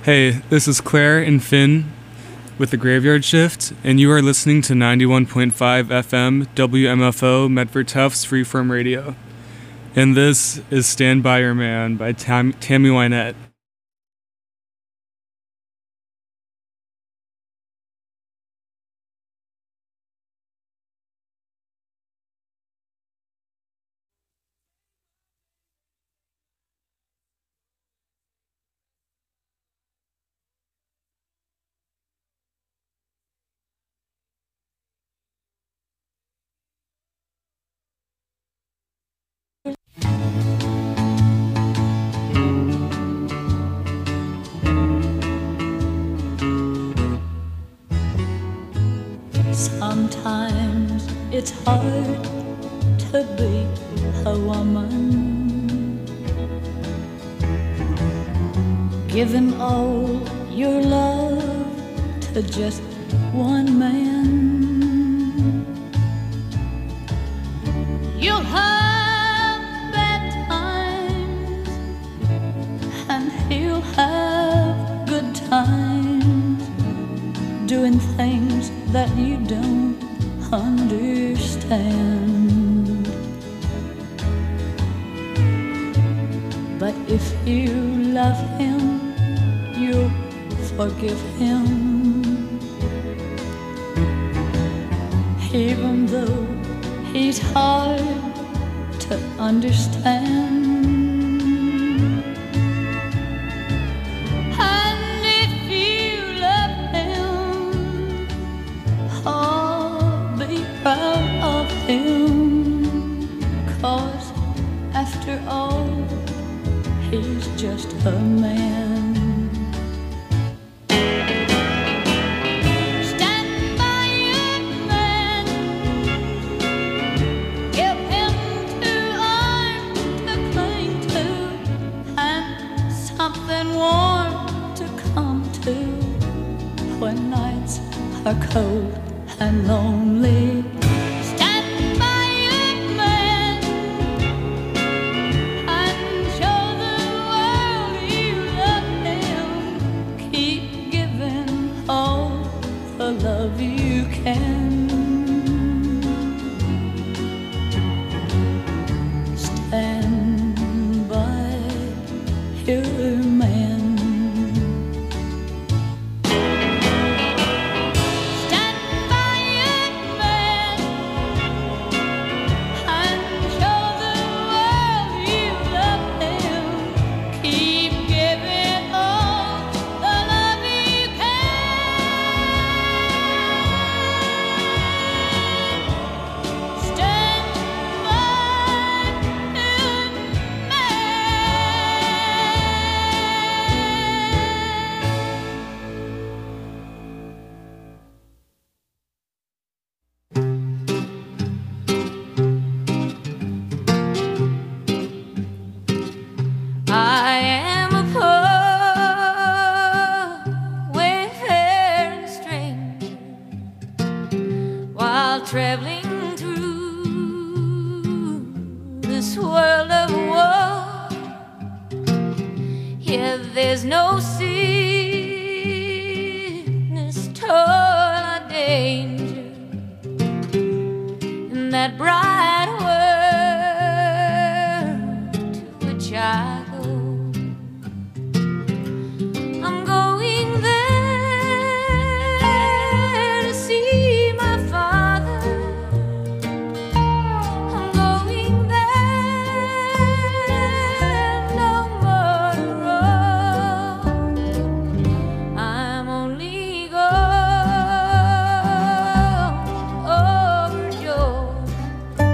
Hey, this is Claire and Finn with the Graveyard Shift, and you are listening to 91.5 FM WMFO Medford Tufts Freeform Radio. And this is Stand By Your Man by Tammy Wynette. Sometimes it's hard to be a woman, giving all your love to just one man. You'll have bad times and he'll have good times, doing things that you don't understand. But if you love him, you'll forgive him, even though he's hard to understand. After all, he's just a man. Stand by your man. Give him 2 arms to cling to and something warm to come to when nights are cold and lonely. Love you can. Stand by your man. Stand by your man and show the world you love him. Keep giving all the love you can. I am a poor, wayfaring stranger, while traveling through this world of war. Here there's no sickness, toil, or danger in that bright world to which I go. I'm going there to see my father. I'm going there, no more to roam. I'm only going overjoyed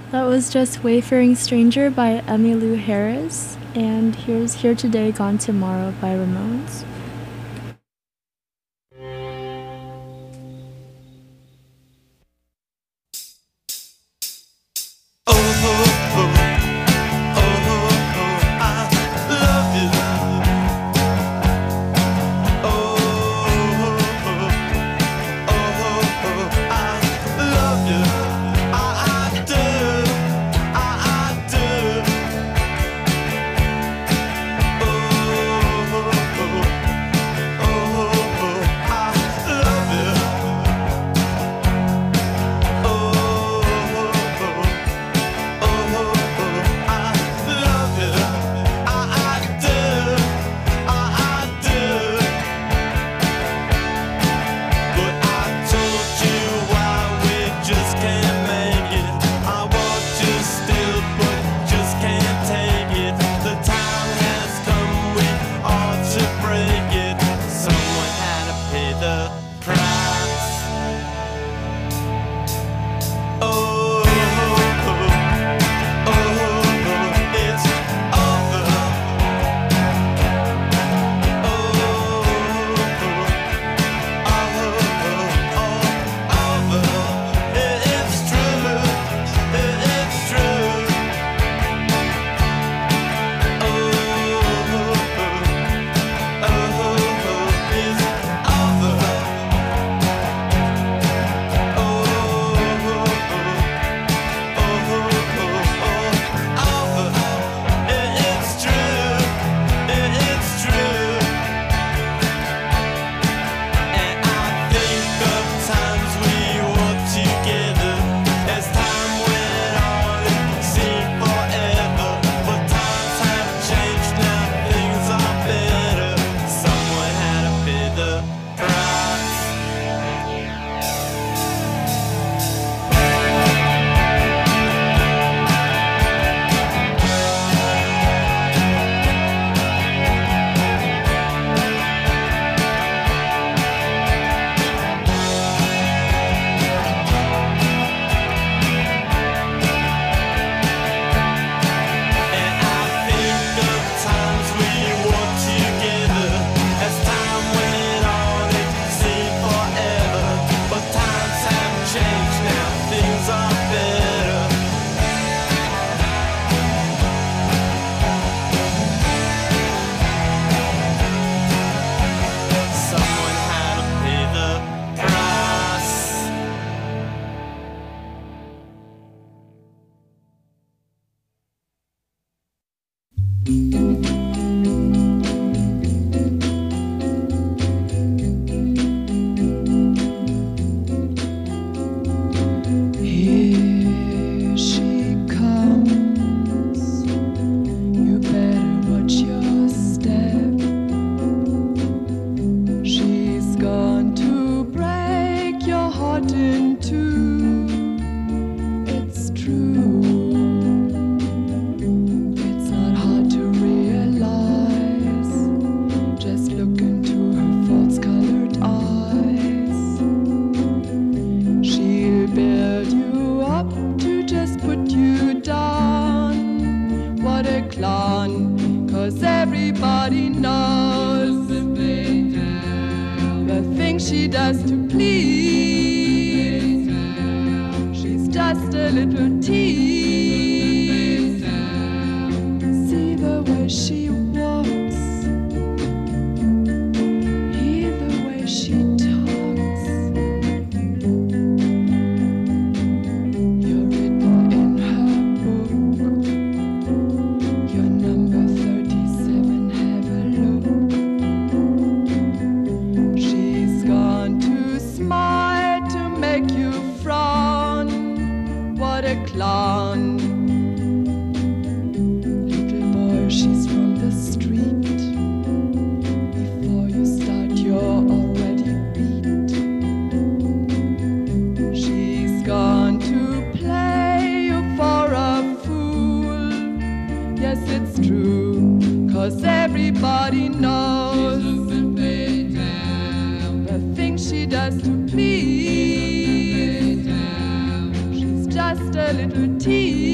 That was just Wayfaring Stranger by Emmylou Harris, and here's Here Today, Gone Tomorrow by Ramones. Just a little tea.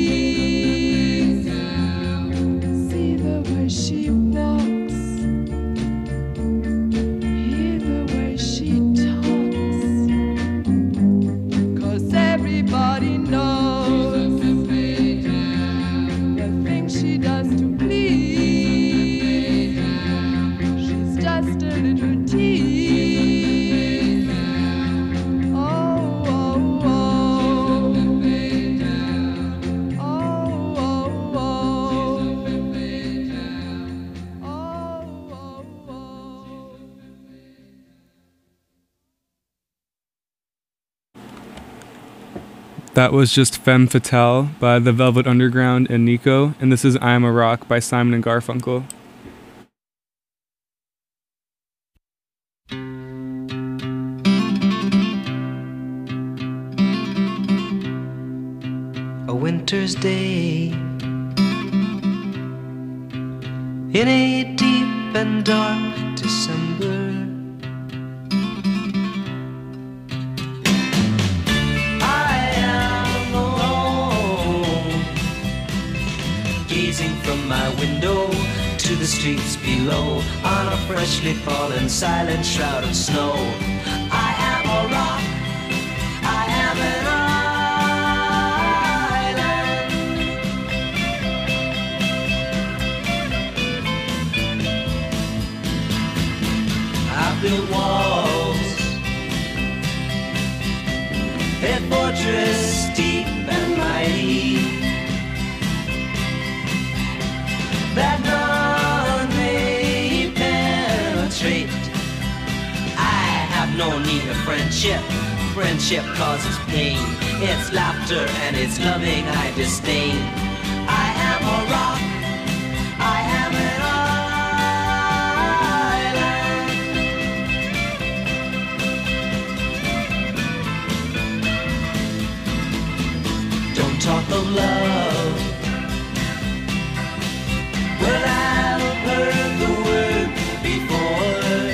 That was just Femme Fatale by The Velvet Underground and Nico, and this is I Am a Rock by Simon and Garfunkel. A winter's day in a deep and dark December, I am alone, gazing from my window to the streets below on a freshly fallen silent shroud of snow. I am a rock, I am an built walls, a fortress deep and mighty, that none may penetrate. I have no need of friendship. Friendship causes pain. It's laughter and it's loving I disdain. I am a rock, I am an talk of love. Well, I've heard the word before.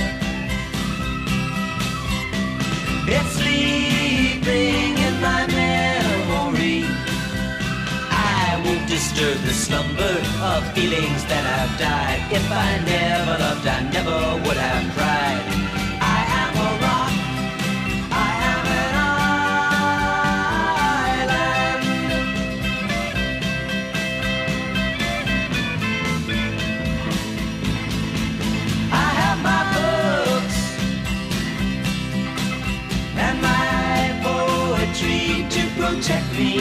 It's sleeping in my memory. I won't disturb the slumber of feelings that have died. If I never loved, I never would have cried. I am a rock, I am an protect me.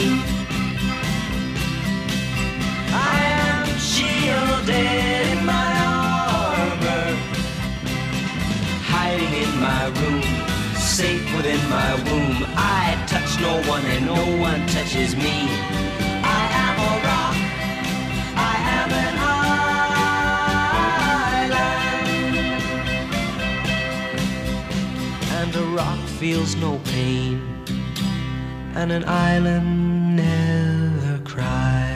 I am shielded in my armor, hiding in my room, safe within my womb. I touch no one and no one touches me. I am a rock, I am an island, and a rock feels no pain, and an island never cries.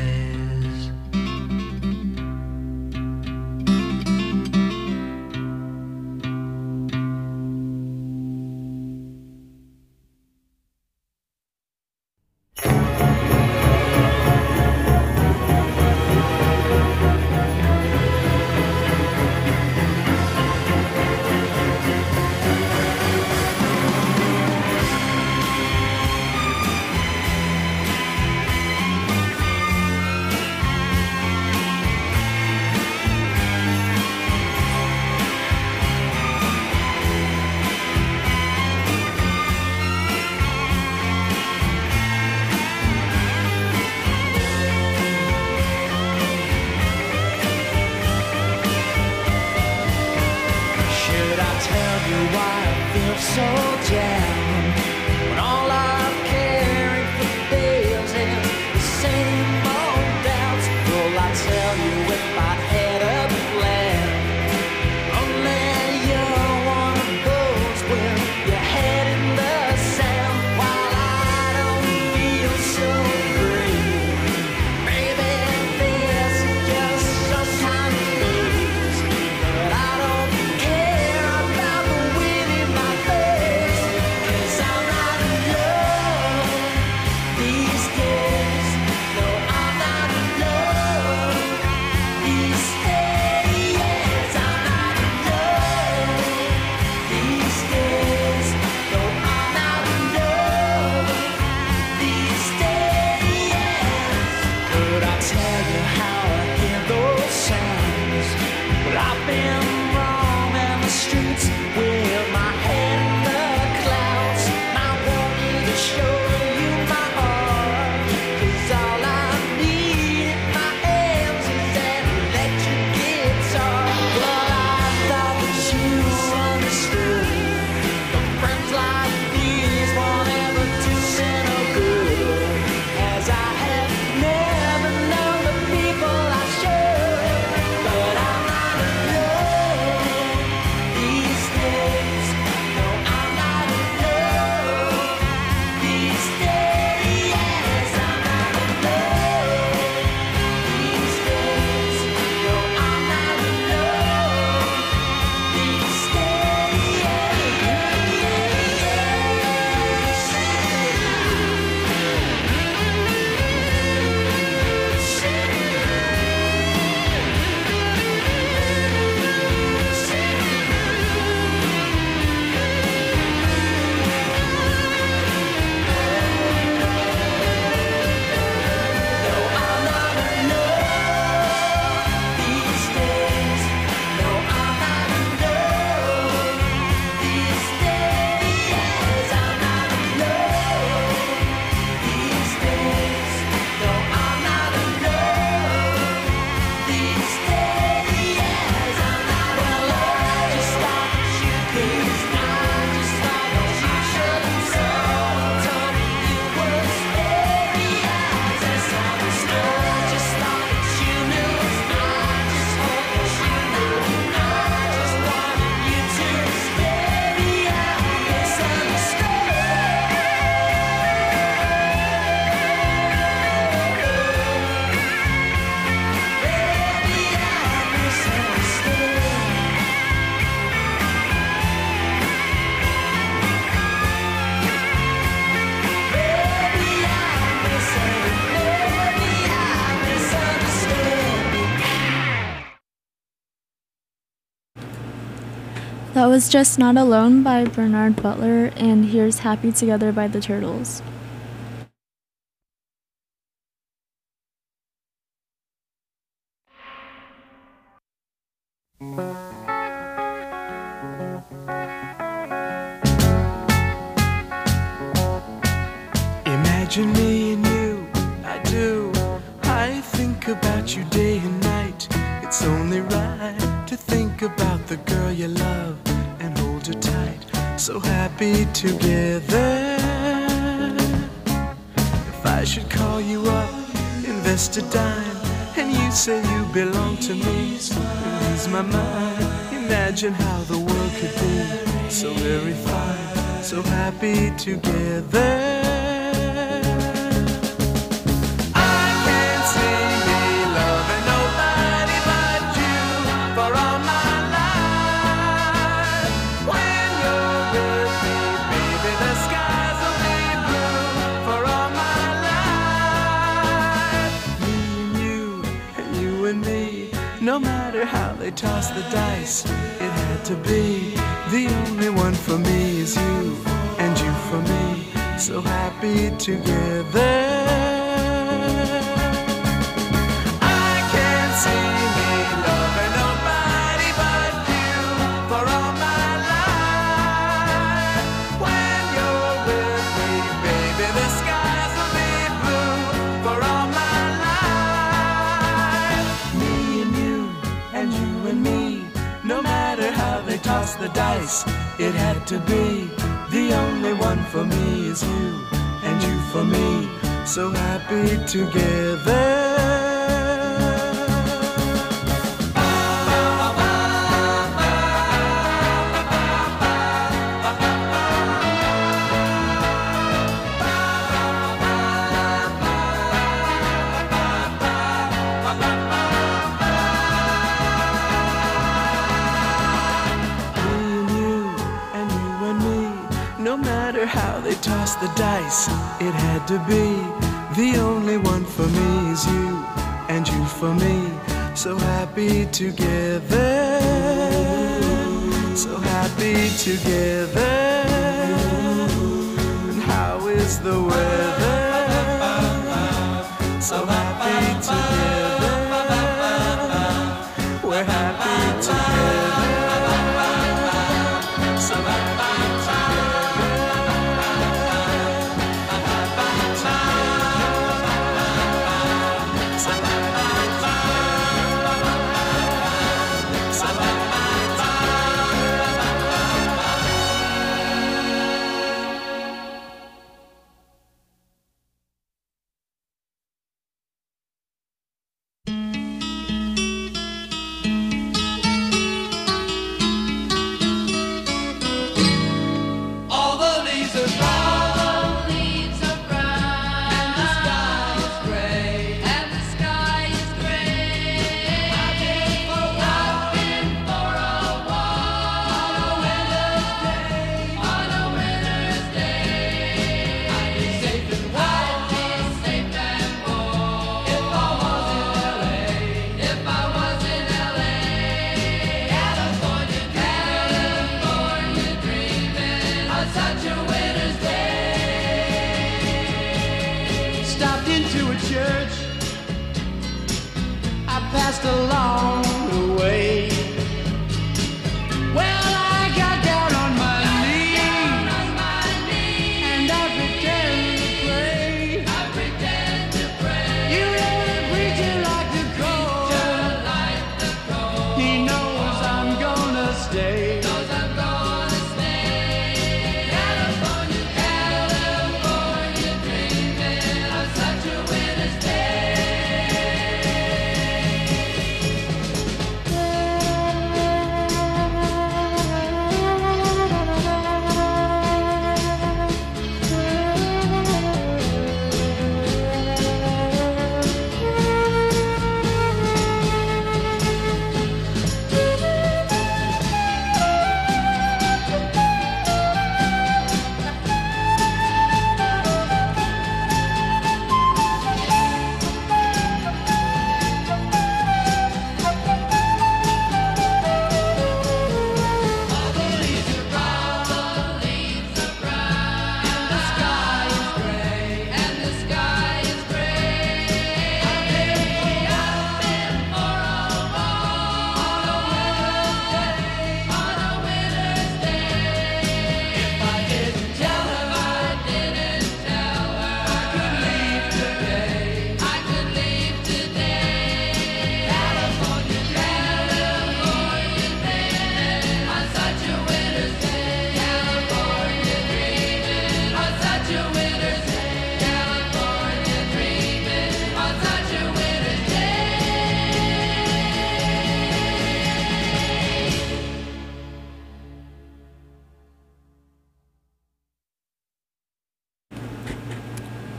That was Just Not Alone by Bernard Butler, and here's Happy Together by the Turtles. Imagine me and you, I do. I think about you day and night. It's only right to think about the girl you love and hold her tight. So happy together. If I should call you up, invest a dime, and you say you belong to me, ease my mind. Imagine how the world could be so very fine, so happy together. No matter how they toss the dice, it had to be. The only one for me is you, and you for me, so happy together. I can't see me loving nobody but you for all my life. When you're with me, baby, the skies will be blue for all my life. Me and you, and you and me, no matter how they toss the dice, it had to be. The only one for me is you, and you for me, so happy together. No matter how they toss the dice, it had to be. The only one for me is you, and you for me, so happy together. So happy together. And how is the weather? So happy together. We're happy together. So happy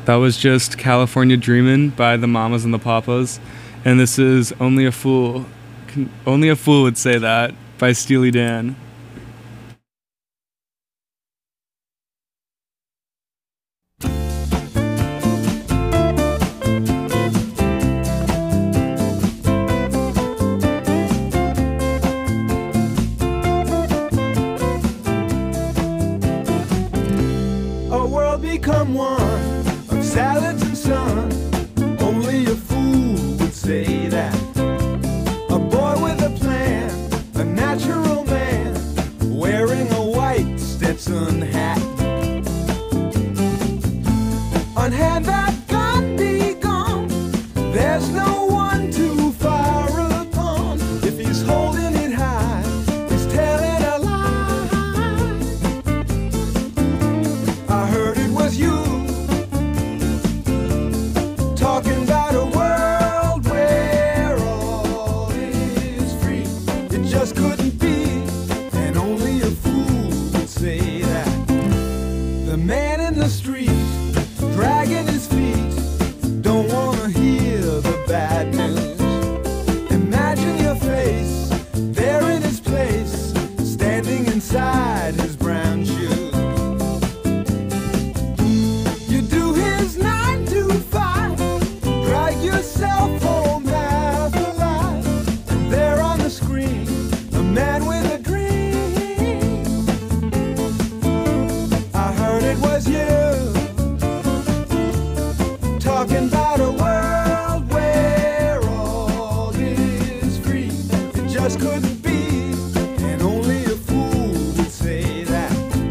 That was just California Dreamin' by the Mamas and the Papas. And this is Only a Fool Would Say That by Steely Dan. A world become one of salads and sun. Only a fool would say that. A boy with a plan, a natural man, wearing a white Stetson hat. On hand that gun be gone, there's no one to fire upon. If he's holding it high, he's telling a lie. I heard it was you talking about a world where all is free. It just couldn't be, and only a fool would say that. The man in the street, dragging his feet, don't wanna hear the bad news. Imagine your face, there in his place, standing inside his brown shoes. You do his 9 to 5, drag yourself home half alive, and there on the screen, a man with a dream. I heard it was you talking about a world where all is free. It just couldn't be, and only a fool would say that.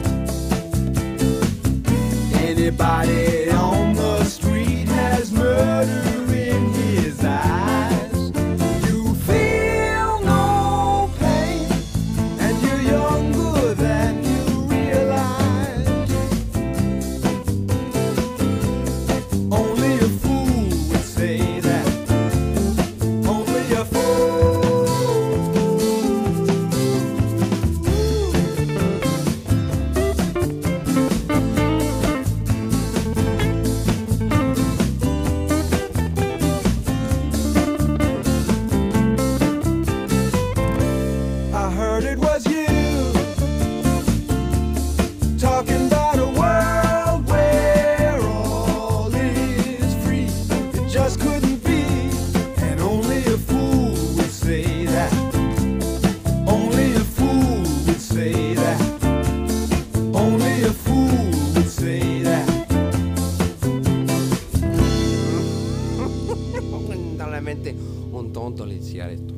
Anybody on the street has murder in his eyes. You feel no pain, and you're younger than you realize. Only a fool would say that. Only a fool. I heard it was you talking about a world where all is free. It just couldn't be, and only a fool would say that. Only a fool would say that. Only a fool would say that. Lamentablemente un tonto iniziar esto.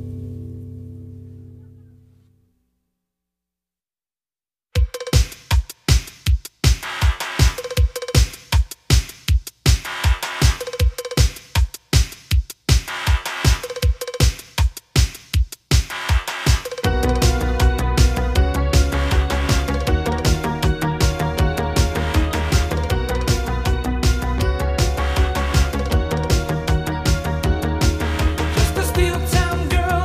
Just a steel town girl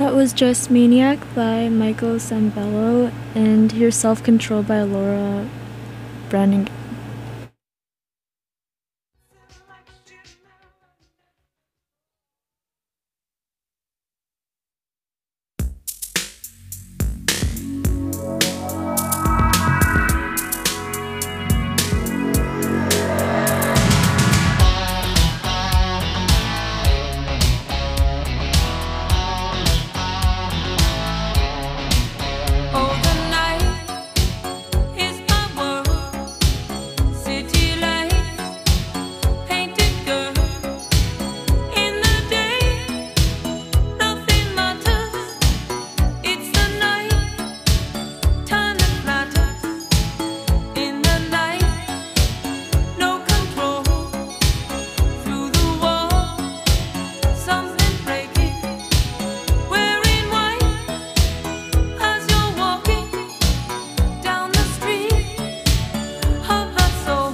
That was Just Maniac by Michael Sambello, and Here's Self-Control by Laura Brandon. Oh, the night is my world. City lights, painted girl. In the day, nothing matters. It's the night, time that matters. In the night, no control. Through the wall, something breaking. Wearing white as you're walking down the street of my soul.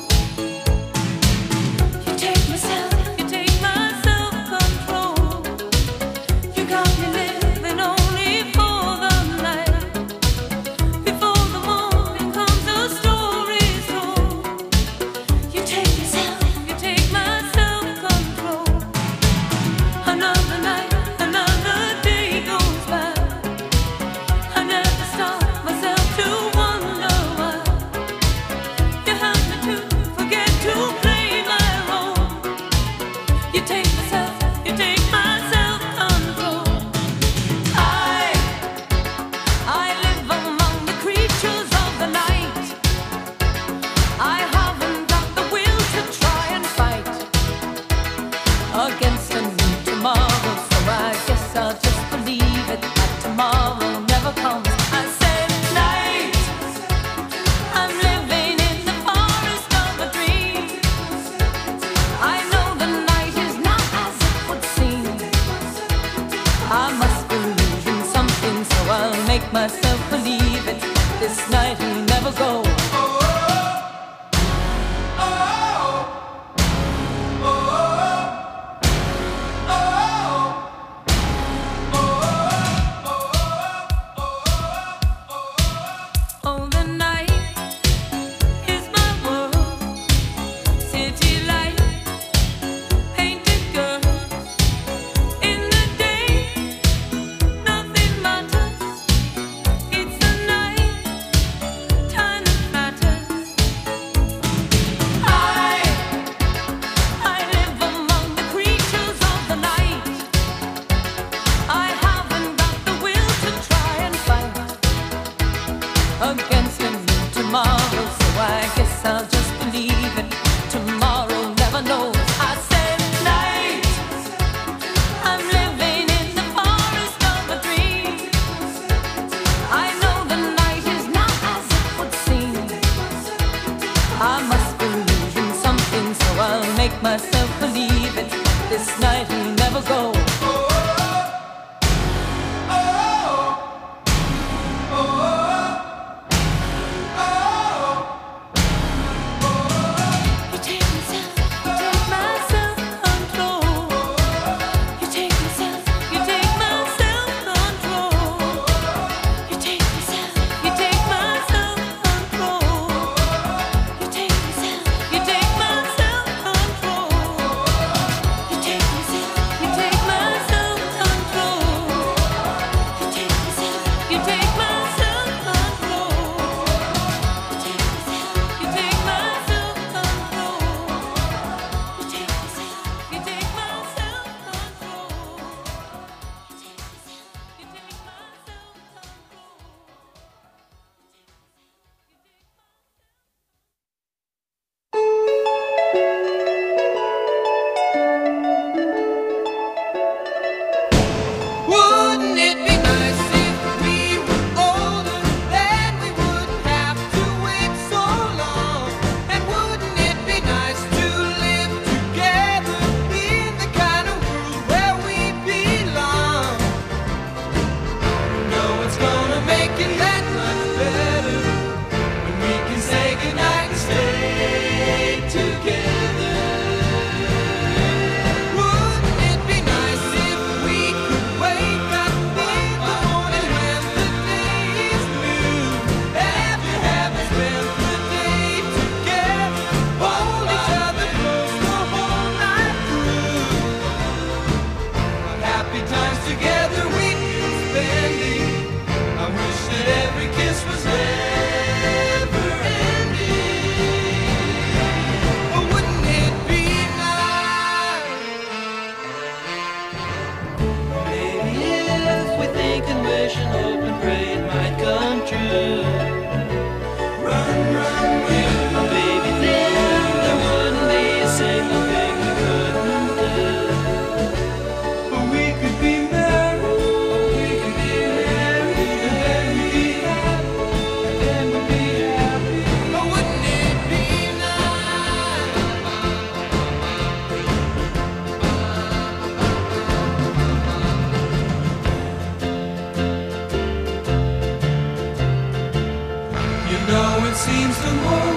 You take my self-control. You got me living only for the night. Before the morning comes, the story's told. You take my self-control. Another night, another day goes by. I never stop myself to wonder why you have me to forget to play my role. You take my self-control. I live among the creatures of the night. I haven't got the will to try and fight against a new tomorrow, so I guess I'll just believe it that tomorrow never comes. I said night, I'm living in the forest of a dream. I know the night is not as it would seem. I must believe in something, so I'll make myself believe it. This night will never go. Oh, the night is my world. City lights, painted girls. In the day, nothing matters. It's the night, time that matters. I live among the creatures of the night. I haven't got the will to try and fight against a new tomorrow, so I guess I'll just believe it. Tomorrow never knows. I said night, I'm living in the forest of a dream. I know the night is not as it would seem. I must believe in something, so I'll make myself believe it. This night will never go. You take my self-control. You take my self-control. You take my self-control. You take my self-control. You take my self-control. You take my self-control. You take my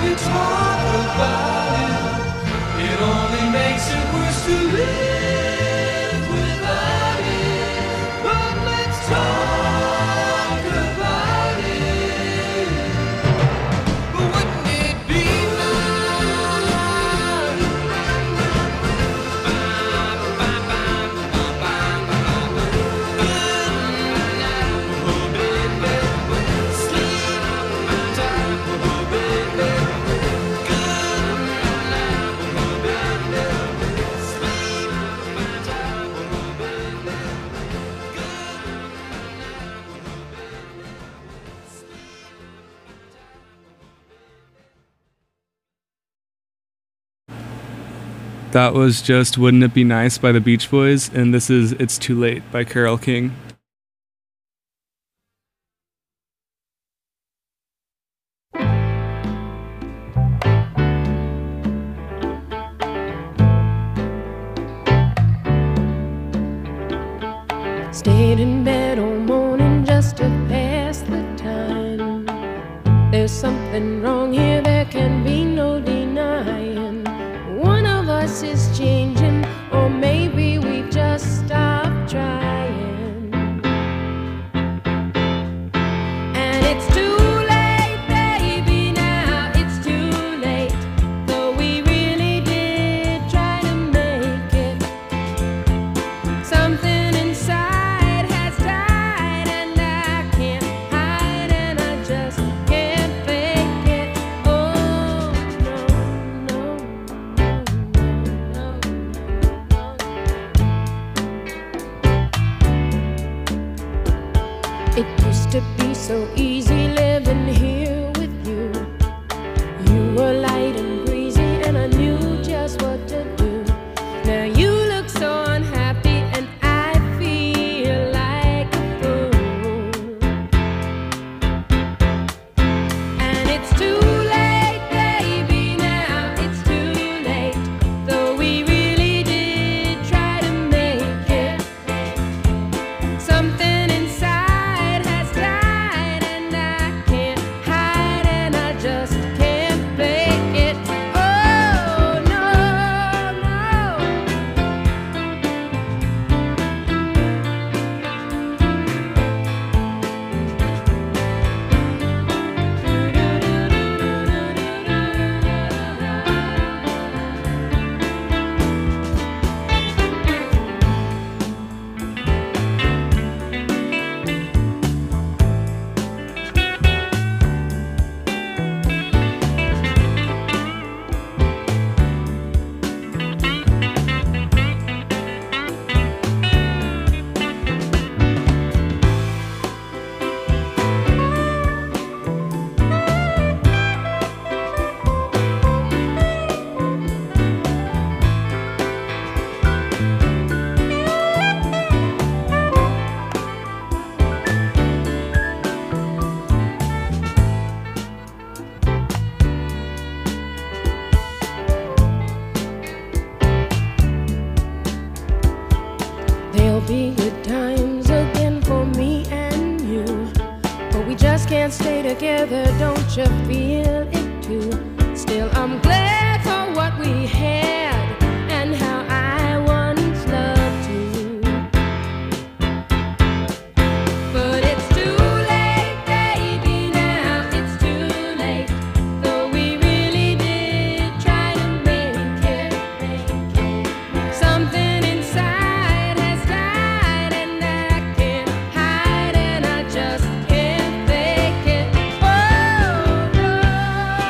we talk about it, it only makes it worse to live without it. But let's talk about it. But wouldn't it be That was just Wouldn't It Be Nice by the Beach Boys, and this is It's Too Late by Carole King. Stayed in bed all morning just to pass the time. There's something wrong here, there can be no denying. One of us is changing, or maybe we've just stopped trying. And it's too late, baby, now it's too late. Though we really did try to make it. Something inside has died, and I can't hide, and I just can't fake it. Oh, no, no, no, no, no. It used to be so easy living here with you. You were light and breezy, and I knew just what to do. Now you look so unhappy, and I feel like a fool. And it's too late, baby, now it's too late. Though we really did try to make it. Something inside has died, and I can't hide, and I just can't fake it. Oh, no, there'll be good times again for me and you. But we just can't stay together, don't you feel it too? Still, I'm glad for what we had and how I once loved you. But it's too late, baby, now it's too late. Though we really did try to make it. Something inside has died, and I can't hide, and I just can't fake it. Oh, no.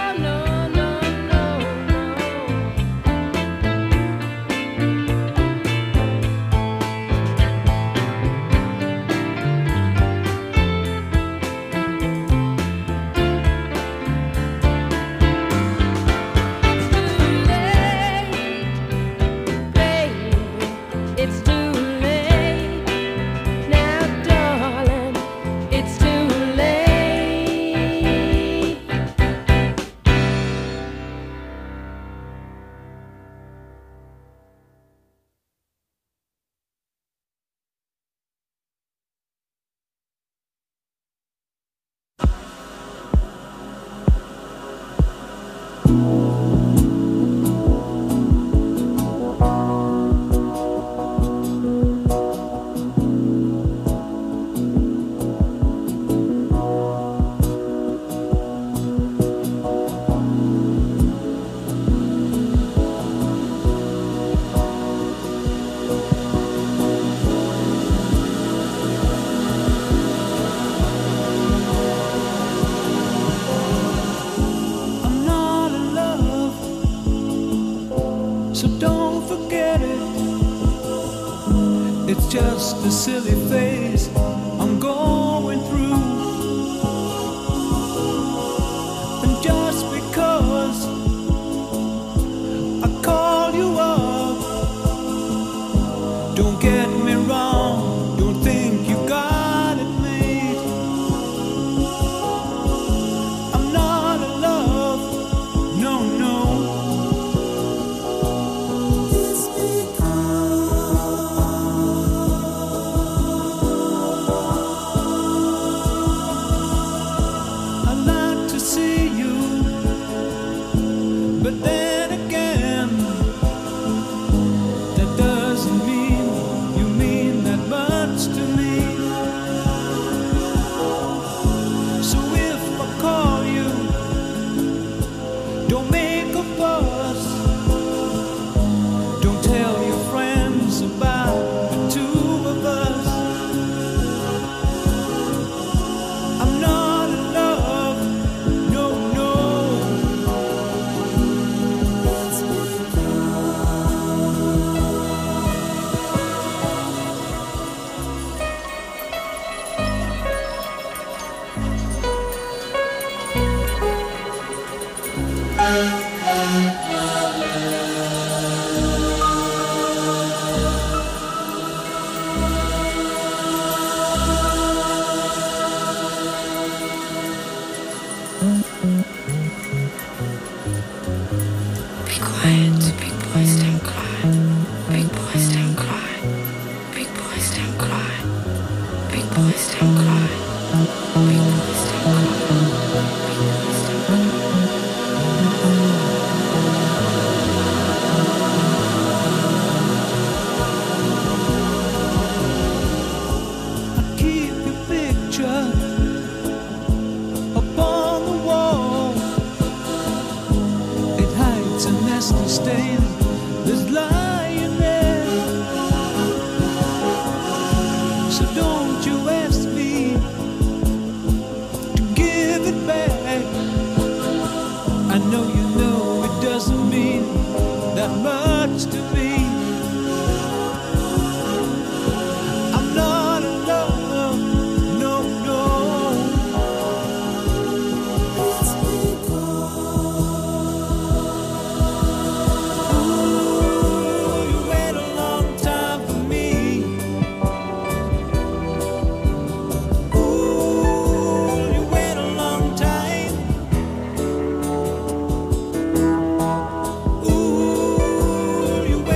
So don't forget it. It's just a silly phase I'm going through. And just because I call you up, don't get me wrong, don't think you got it made. I'm not in love, no, no. I like to see you, but then again, that doesn't mean you mean that much to me. So if I call you, don't make a fuss. Don't tell your friends about the two of us. I'm not in love, no, no. Be quiet, big boys don't cry. Big boys don't cry. Big boys don't cry. Big boys don't cry. Big boys don't cry. I keep your picture upon the wall. It hides a nasty stain that's lying there. So don't you ask me to give it back. I know you know it doesn't mean that much to me. I'm not in love, no, no. Ooh, you wait a long time for me. Ooh, you wait a long time. Ooh, you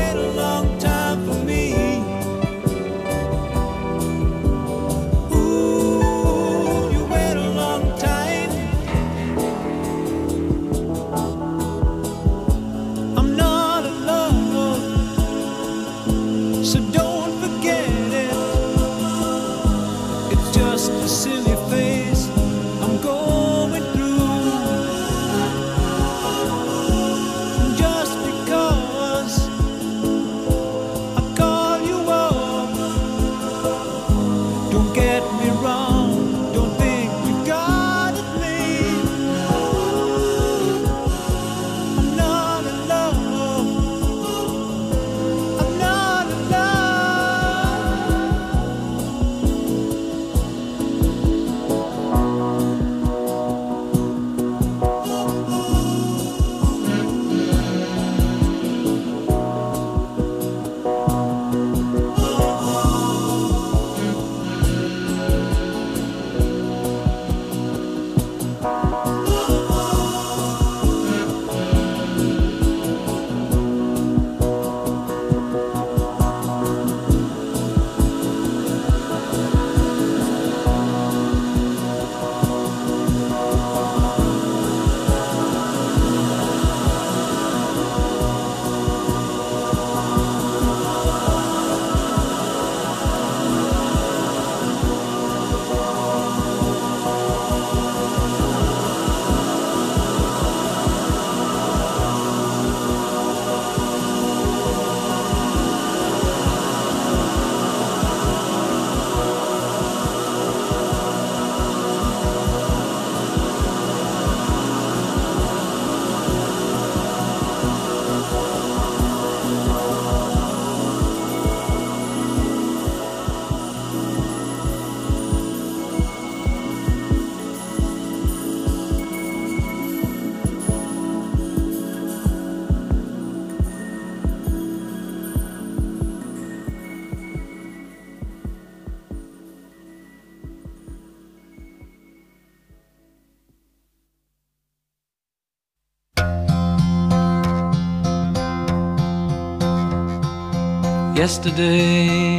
yesterday.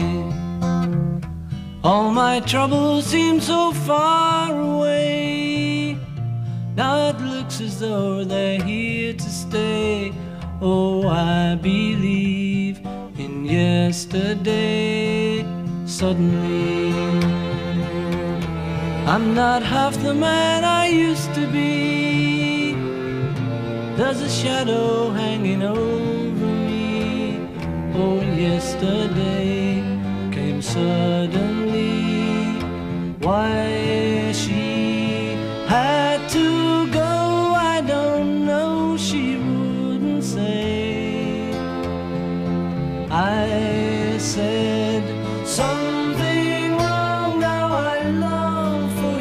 All my troubles seem so far away. Now it looks as though they're here to stay. Oh, I believe in yesterday. Suddenly, I'm not half the man I used to be. There's a shadow hanging over me. Oh, yesterday came suddenly. Why she had to go, I don't know, she wouldn't say. I said something wrong, now I long for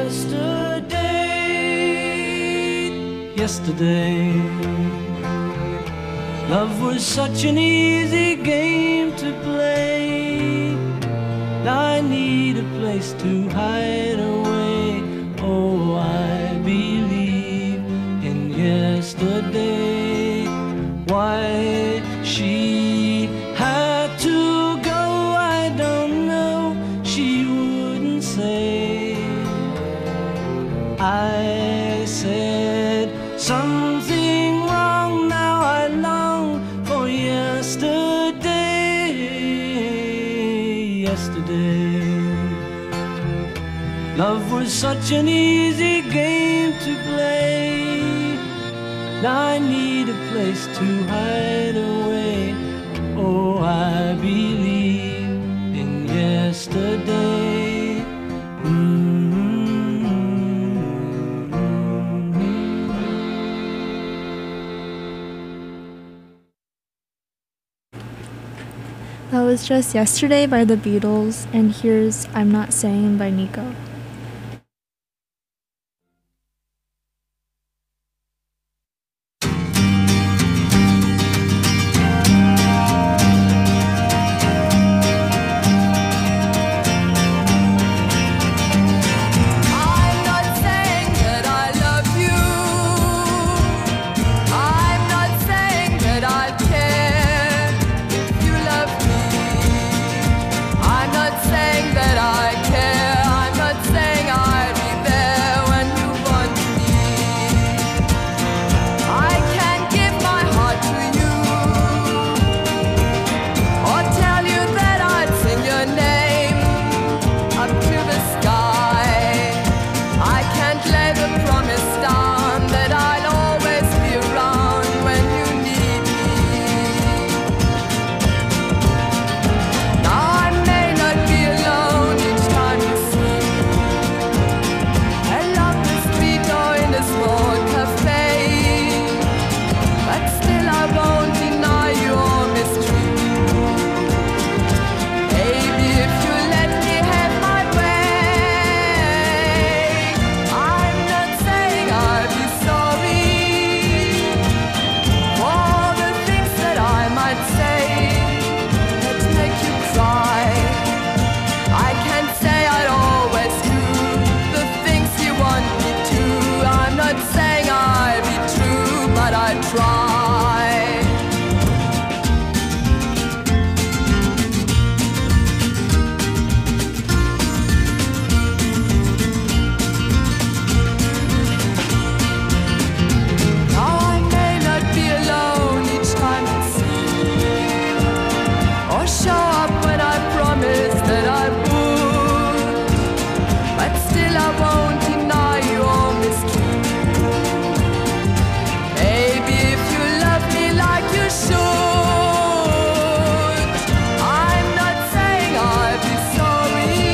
yesterday. Yesterday, love was such an easy game to play. Now I need a place to hide away. Oh, I believe in yesterday. Why she had to go, I don't know, she wouldn't say. I said something wrong, now I long for yesterday. Yesterday, love was such an easy game to play. Now I need a place to hide away. Oh, I believe in yesterday. That was just Yesterday by the Beatles, and here's I'm Not Saying by Nico. I'm not saying that I love you. I'm not saying that I care if you love me. I'm not saying that I care. I'm not saying I'll be there when you want me. I can't give my heart to you or tell you that I'd sing your name up to the sky. I can't lay the promise down that I'll always be around when you need me. Now I may not be alone each time you see me. I love the street or in a small cafe, but still I won't deny you or mistreat you. Baby, if you let me have my way, I'm not saying I'll be sorry for the things that I might say that make you cry. I can't say I'd always do the things you want me to. I'm not saying I'll be true, but I try. Now I may not be alone each time you see me, or show up when I promised that I would, but still I won't deny you or mistreat you. Baby, if you love me like you should, I'm not saying I'll be sorry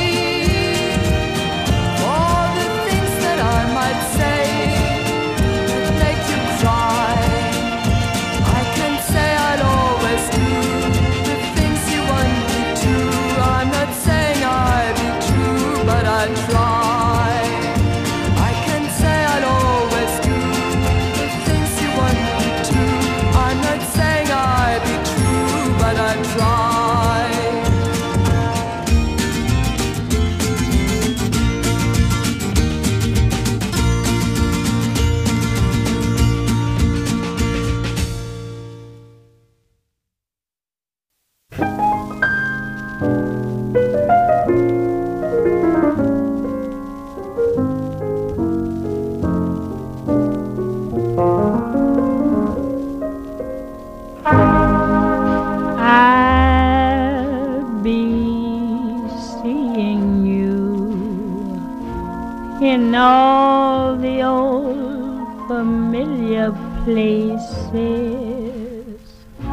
for the things that I might say that make you cry. I can't say I'll always do the things you want me to. I'm not saying I'll be true, but I try. I can't say I'll always do the things you want me to. I'm not saying I'll be true, but I try. places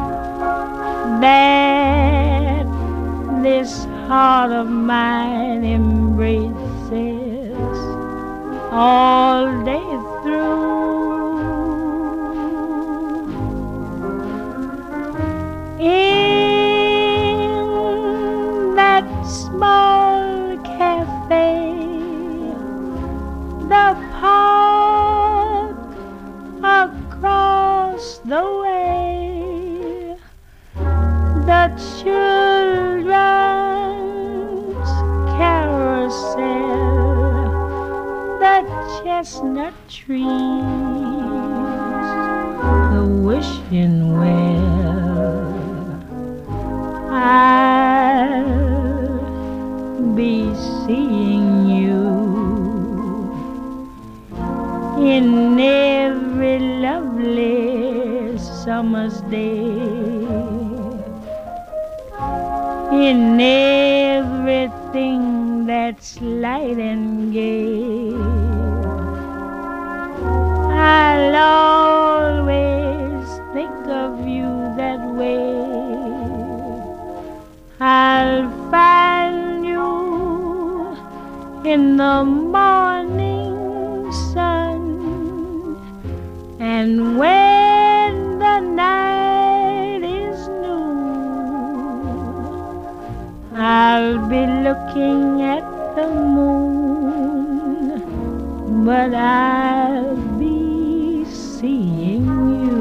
that this heart of mine embraces all day through. In that small cafe, the park across the way, the children's carousel, the chestnut trees, the wishing well. I'll be seeing you in every lovely summer's day, in everything that's light and gay. I'll always think of you that way. I'll find you in the morning sun, and when the night is new, I'll be looking at the moon, but I'll be seeing you.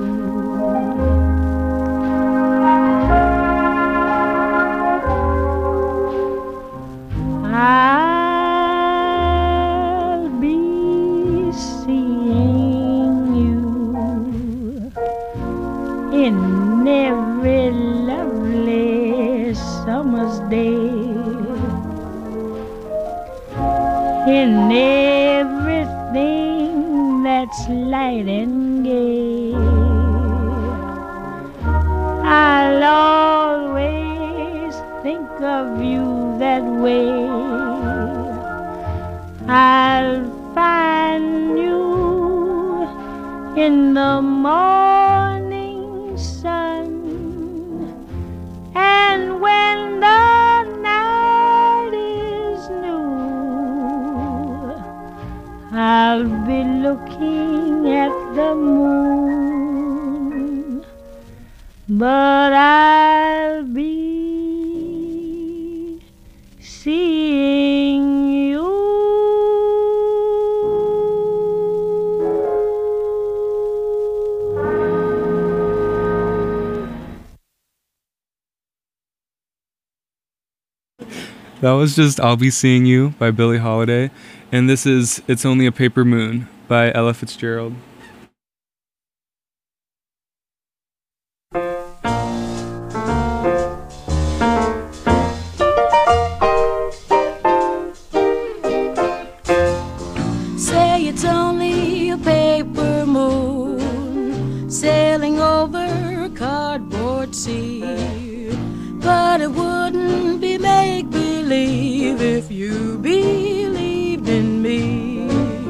I'll be seeing you in every lovely summer's day, in everything that's light and gay. I'll always think of you that way. I'll find you in the morning sun, and when the night is new, I'll be looking at the moon, but I'll be seeing you. That was just I'll Be Seeing You by Billie Holiday, and this is It's Only a Paper Moon by Ella Fitzgerald. Say it's only a paper moon sailing over a cardboard sea, but it wouldn't be make-believe if you believed in me.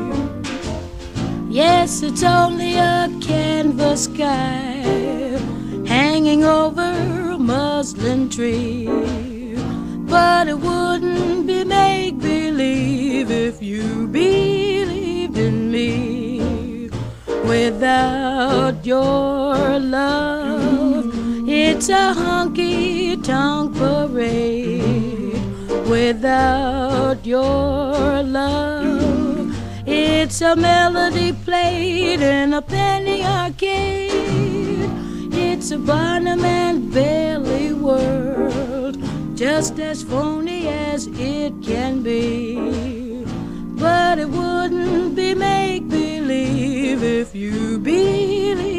Yes, it's only a canvas sky hanging over a muslin tree, but it wouldn't be make-believe if you believed in me. Without your love, it's a honky-tonk parade. Without your love, it's a melody played in a penny arcade. It's a Barnum and Bailey world, just as phony as it can be. But it wouldn't be make-believe if you believe